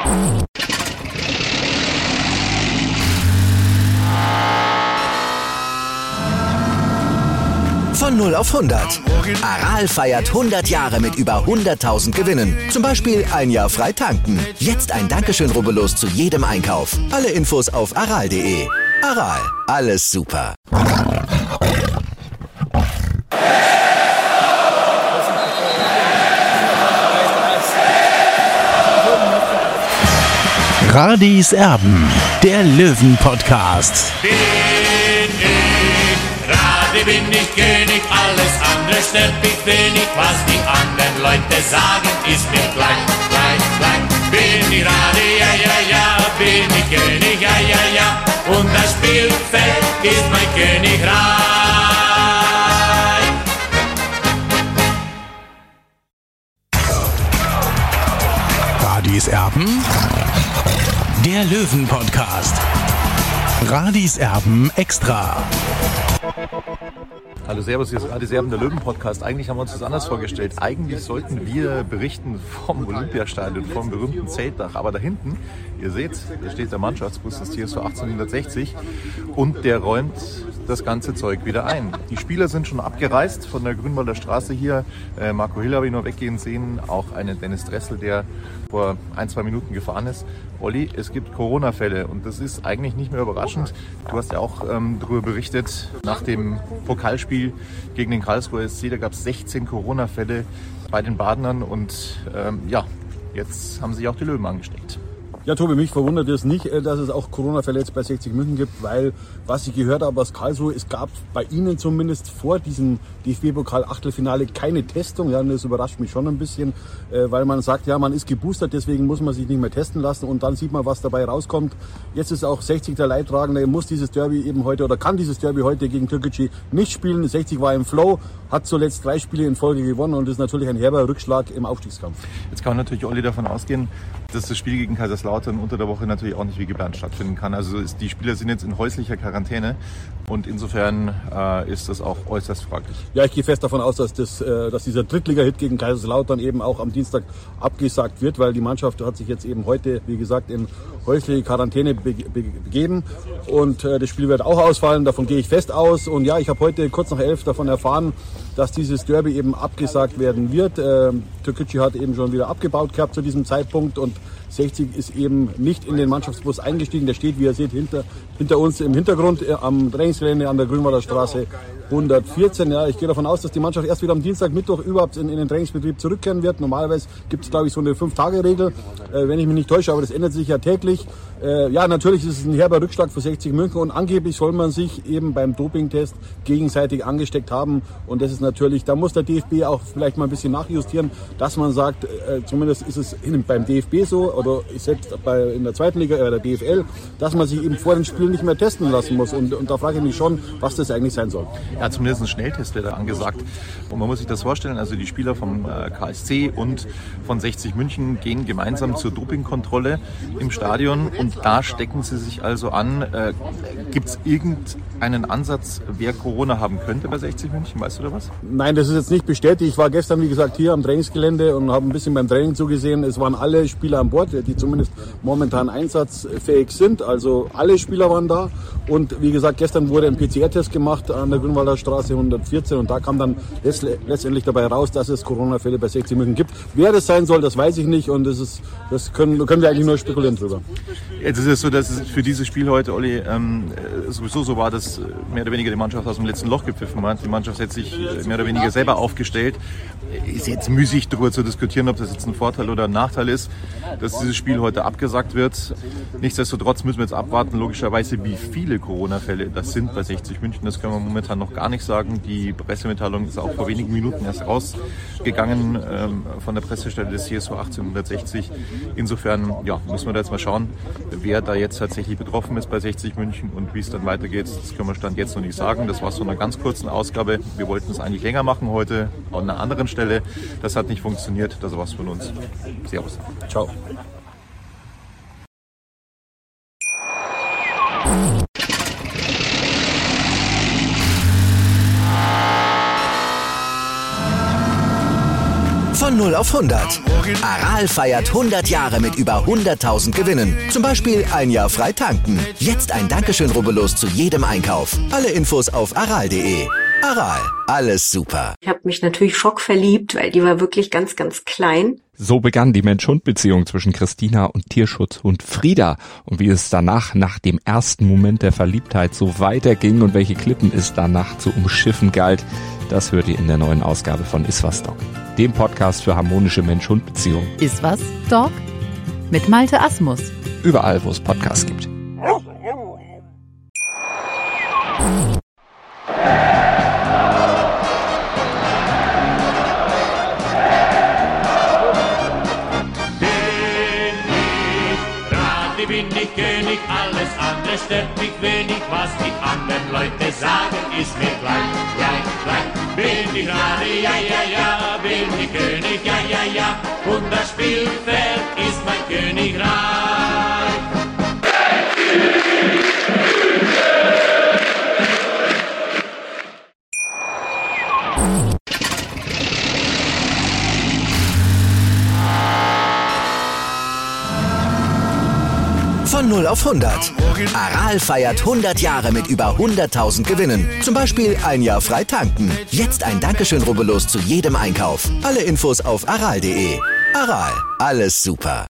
Von 0 auf 100. Aral feiert 100 Jahre mit über 100.000 Gewinnen. Zum Beispiel ein Jahr frei tanken. Jetzt ein Dankeschön, rubbellos zu jedem Einkauf. Alle Infos auf aral.de. Aral, alles super. Radis Erben, der Löwen-Podcast. Bin ich König, alles andere stört mich wenig. Was die anderen Leute sagen, ist mir gleich. Bin ich Rade, ja, bin ich König, ja. Und das Spielfeld ist mein Königreich. Radis Erben, der Löwen-Podcast. Radis Erben extra. Hallo Servus, hier ist Radis Erben, der Löwen-Podcast. Eigentlich haben wir uns das anders vorgestellt. Eigentlich sollten wir berichten vom Olympiastadion, vom berühmten Zeltdach. Aber da hinten, ihr seht, da steht der Mannschaftsbus des TSV 1860 und der räumt das ganze Zeug wieder ein. Die Spieler sind schon abgereist von der Grünwalder Straße hier. Marco Hill habe ich noch weggehen sehen, auch einen Dennis Dressel, der vor 1-2 Minuten gefahren ist. Olli, es gibt Corona-Fälle und das ist eigentlich nicht mehr überraschend. Du hast ja auch darüber berichtet, nach dem Pokalspiel gegen den Karlsruher SC, da gab es 16 Corona-Fälle bei den Badenern und jetzt haben sich auch die Löwen angesteckt. Ja, Tobi, mich verwundert es nicht, dass es auch Corona-Fälle jetzt bei 60 München gibt, weil, was ich gehört habe aus Karlsruhe, es gab bei Ihnen zumindest vor diesem DFB-Pokal-Achtelfinale keine Testung. Ja, und das überrascht mich schon ein bisschen, weil man sagt, ja, man ist geboostert, deswegen muss man sich nicht mehr testen lassen und dann sieht man, was dabei rauskommt. Jetzt ist auch 60 der Leidtragende, muss dieses Derby eben heute oder kann dieses Derby heute gegen Türkgücü nicht spielen. 60 war im Flow, hat zuletzt 3 Spiele in Folge gewonnen und ist natürlich ein herber Rückschlag im Aufstiegskampf. Jetzt kann man natürlich, Olli, davon ausgehen, dass das Spiel gegen Kaiserslautern unter der Woche natürlich auch nicht wie geplant stattfinden kann. Also die Spieler sind jetzt in häuslicher Quarantäne und insofern ist das auch äußerst fraglich. Ja, ich gehe fest davon aus, dass dieser Drittliga-Hit gegen Kaiserslautern eben auch am Dienstag abgesagt wird, weil die Mannschaft hat sich jetzt eben heute, wie gesagt, in häusliche Quarantäne begeben und das Spiel wird auch ausfallen, davon gehe ich fest aus. Und ja, ich habe heute kurz nach 11 davon erfahren, dass dieses Derby eben abgesagt werden wird. Türkgücü hat eben schon wieder abgebaut gehabt zu diesem Zeitpunkt und 60 ist eben nicht in den Mannschaftsbus eingestiegen. Der steht, wie ihr seht, hinter uns im Hintergrund am Trainingsgelände an der Grünwalder Straße 114. Ja, ich gehe davon aus, dass die Mannschaft erst wieder am Dienstag, Mittwoch überhaupt in den Trainingsbetrieb zurückkehren wird. Normalerweise gibt es, glaube ich, so eine 5-Tage-Regel, wenn ich mich nicht täusche, aber das ändert sich ja täglich. Ja, natürlich ist es ein herber Rückschlag für 60 München und angeblich soll man sich eben beim Dopingtest gegenseitig angesteckt haben und das ist natürlich, da muss der DFB auch vielleicht mal ein bisschen nachjustieren, dass man sagt, zumindest ist es beim DFB so oder selbst in der zweiten Liga, der DFL, dass man sich eben vor den Spielen nicht mehr testen lassen muss und da frage ich mich schon, was das eigentlich sein soll. Ja, zumindest ein Schnelltest wird da angesagt und man muss sich das vorstellen, also die Spieler vom KSC und von 60 München gehen gemeinsam zur Dopingkontrolle im Stadion und da stecken sie sich also an. Gibt es irgendeinen Ansatz, wer Corona haben könnte bei 60 München? Weißt du da was? Nein, das ist jetzt nicht bestätigt. Ich war gestern, wie gesagt, hier am Trainingsgelände und habe ein bisschen beim Training zugesehen. Es waren alle Spieler an Bord, die zumindest momentan einsatzfähig sind. Also alle Spieler waren da. Und wie gesagt, gestern wurde ein PCR-Test gemacht an der Grünwalder Straße 114 und da kam dann letztendlich dabei raus, dass es Corona-Fälle bei 60 München gibt. Wer das sein soll, das weiß ich nicht und das können wir eigentlich nur spekulieren drüber. Jetzt ist es so, dass es für dieses Spiel heute, Olli, sowieso so war, dass mehr oder weniger die Mannschaft aus dem letzten Loch gepfiffen hat. Die Mannschaft hat sich mehr oder weniger selber aufgestellt. Ist jetzt müßig darüber zu diskutieren, ob das jetzt ein Vorteil oder ein Nachteil ist, dass dieses Spiel heute abgesagt wird. Nichtsdestotrotz müssen wir jetzt abwarten, logischerweise, wie viele Corona-Fälle das sind bei 60 München. Das können wir momentan noch gar nicht sagen. Die Pressemitteilung ist auch vor wenigen Minuten erst rausgegangen von der Pressestelle des CSU 1860. Insofern müssen wir da jetzt mal schauen, wer da jetzt tatsächlich betroffen ist bei 60 München und wie es dann weitergeht. Das können wir Stand jetzt noch nicht sagen. Das war so eine ganz kurzen Ausgabe. Wir wollten es eigentlich länger machen heute an einer anderen Stelle. Das hat nicht funktioniert. Das war's von uns. Servus. Ciao. Von 0 0 auf 100. Aral feiert 100 Jahre mit über 100.000 Gewinnen. Zum Beispiel ein Jahr frei tanken. Jetzt ein Dankeschön, rubbellos zu jedem Einkauf. Alle Infos auf aral.de. Aral, alles super. Ich habe mich natürlich schockverliebt, weil die war wirklich ganz, ganz klein. So begann die Mensch-Hund-Beziehung zwischen Christina und Tierschutzhund Frieda. Und wie es danach, nach dem ersten Moment der Verliebtheit, so weiterging und welche Klippen es danach zu umschiffen galt, das hört ihr in der neuen Ausgabe von Iswas Dog, dem Podcast für harmonische Mensch-Hund-Beziehungen. Iswas Dog? Mit Malte Asmus. Überall, wo es Podcasts gibt. Bin ich König, alles andere stört mich wenig, was die anderen Leute sagen, ist mir gleich, gleich, gleich. Bin ich Radi, ja, ja, ja, bin ich König, ja, ja, ja, und das Spielfeld ist mein Königreich. Von 0 auf 100. Aral feiert 100 Jahre mit über 100.000 Gewinnen. Zum Beispiel ein Jahr frei tanken. Jetzt ein Dankeschön, rubbellos zu jedem Einkauf. Alle Infos auf aral.de. Aral, alles super.